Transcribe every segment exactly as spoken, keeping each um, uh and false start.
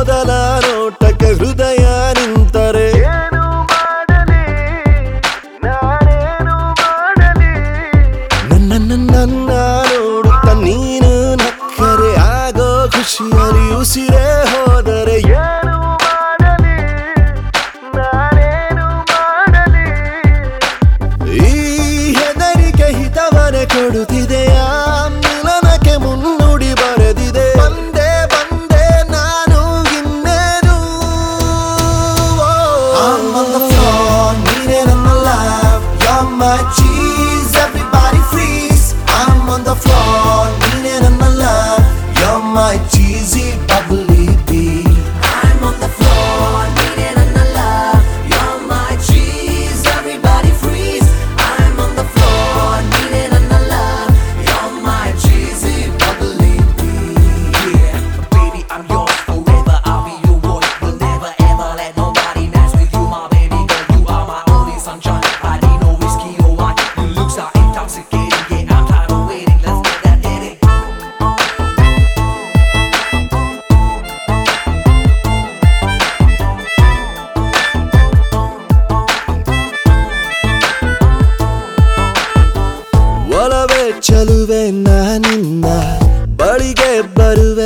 ಮೊದಲ ನೋಟಕ್ಕೆ ಹೃದಯ ನಿಂತರೆ ನನ್ನ ನನ್ನ ನೋಡುತ್ತ ನೀನು ನಕ್ಕರೆ ಆಗೋ ಖುಷಿಯಲ್ಲಿ ಉಸಿರೇ ಹೋದರೆ ಈ ಹೆದರಿಕೆ ಹಿತವನೆ ಕೊಡುತ್ತಿದೆಯಾ ಮಿಲನಕ್ಕೆ ಮುನ್ನುಡಿ ಬರೆದಿದೆ ಬಂದೆ ಬಂದೆ ನಾನು ಇನ್ನೇನು I'm on the floor ನೀನೇ ನನ್ನ love you're my cheese everybody freeze I'm on the floor ನೀನೇ ನನ್ನ love you're my cheesy bubbly bee I'm on the floor, needing a love. You're my cheese, everybody freeze. I'm on the floor, needing a love. You're my cheesy, bubbly bee. Yeah, baby, I'm yours forever. I'll be your boy. Will never ever let nobody mess with you, my baby girl. You are my only sunshine. I need no whiskey or wine. Your looks are intoxicating. Yeah, I'm tired of waiting. Let's get that dating. ಒಲವೇ ಚಲುವೆ ನಾನಿನ್ನ ಬಳಿಗೆ ಬರುವೆ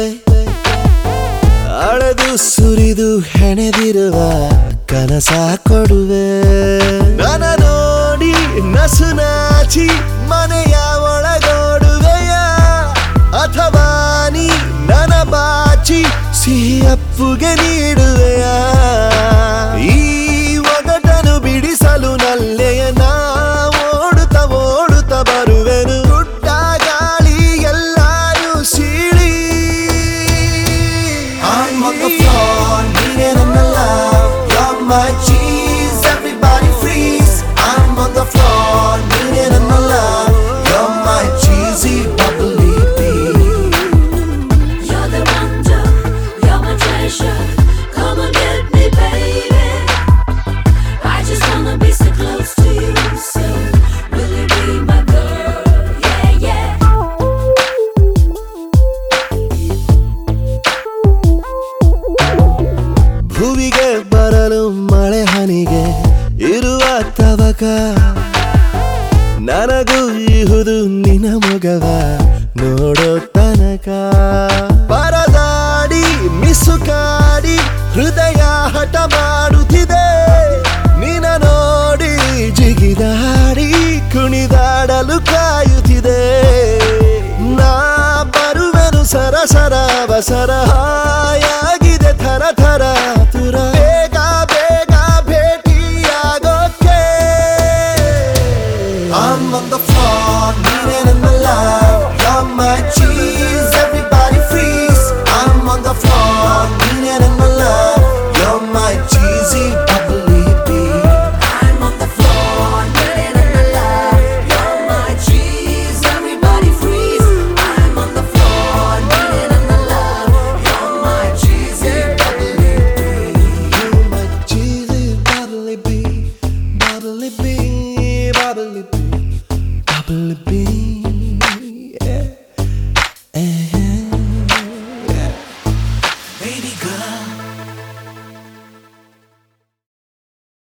ಅಳೆದು ಸುರಿದು ಹೆಣೆದಿರುವ ಕನಸ ಕೊಡುವೆ ನನ ನೋಡಿ ನಸು ನಾಚಿ ಮನೆಯ ಒಳಗೋಡುವೆಯ ಅಥವಾ ನೀ ನನ ಬಾಚಿ ಸಿಹಿ ಅಪ್ಪುಗೆ ನೀಡುವೆಯ ಈ ಒಗಟನು ಬಿಡಿಸಲು ನಲ್ಲೆಯ ನಾ ಓಡುತ್ತ ಓಡುತ್ತ ಬರುವೆನು ಗುಡ್ಡ ಗಾಳಿ ಎಲ್ಲಾರು ಸೀಳಿ I'm on the floor ನೀನೇ ನನ್ನ love you're my cheese everybody freeze I'm on the floor ನೀನೇ ನನ್ನ love you're my cheesy bubbly bee You're the wonder, you're my treasure. Come and get me, baby. I just wanna be so close to you. So, will you be my girl? Yeah, yeah. ಭುವಿಗೆ ಬರಲು ಮಳೆ ಹನಿಗೆ ಇರುವ ತವಕ ನನಗೂ ಇಹುದು ನಿನ ಮೊಗವ ನೋಡೋ ತನಕ ಪರದಾಡಿ ಮಿಸುಕಾಡಿ ಹೃದಯ ಹಠ ಮಾಡುತ್ತಿದೆ ನಿನ ನೋಡಿ ಜಿಗಿದಾಡಿ ಕುಣಿದಾಡಲು ಕಾಯುತ್ತಿದೆ ನಾ ಬರುವೆನು ಸರಸರ ಅವಸರ ಹಾಯಾಗಿದೆ ಥರ ಥರ ತುರ ಬೇಗ ಬೇಗ ಭೇಟಿಯಾಗೋಕೆ I'm on the floor ನೀನೇ ನನ್ನ love you're my cheese everybody freeze I'm on the floor ನೀನೇ ನನ್ನ love you're my cheesy bubbly bee I'm on the floor, needing a love. You're my cheese, everybody freeze. I'm on the floor, needing a love. You're my cheesy, bubbly bee. You're my cheesy bubbly bee bubbly bee bubbly bee bubbly bee yeah. Yeah. Baby girl.